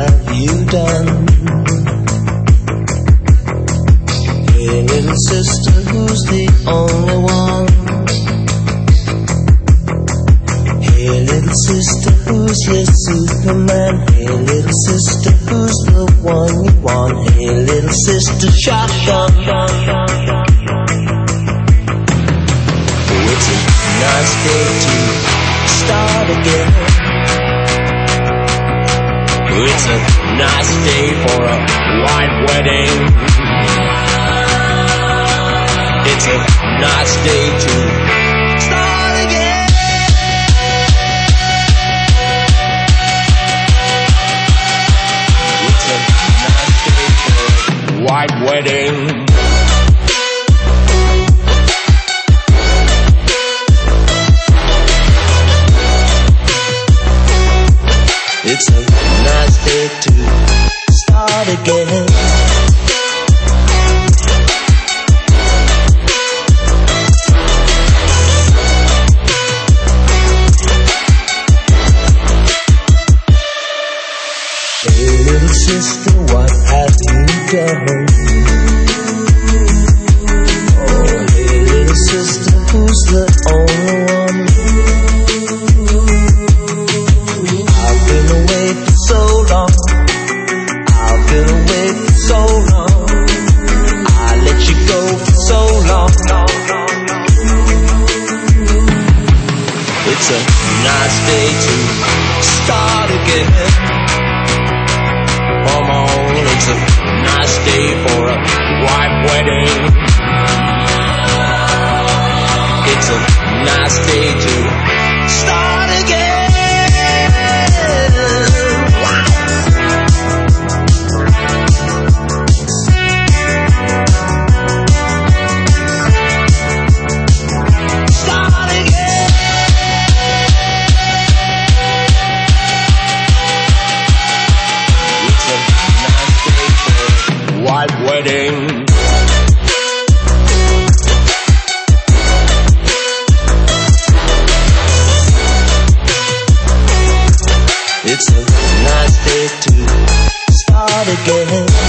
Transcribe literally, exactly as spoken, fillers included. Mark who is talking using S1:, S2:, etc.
S1: have you done? Hey little sister, who's the only one? Hey little sister, who's your Superman? Hey little sister, who's the one you want? Hey little sister, shotgun. Oh, it's a nice day to start again. It's a nice day for a white wedding. It's a nice day to start again. It's a nice day for a white wedding. It's a nice day to start again. Hey little sister, what have you done? Oh, hey little sister, who's the only one? I've been away for so long. I've been away for so long. I let you go for so long. It's a nice day to start again. Come on, it's a nice day for a white wedding. It's a nice day to start again. Wedding. It's a nice day to start again.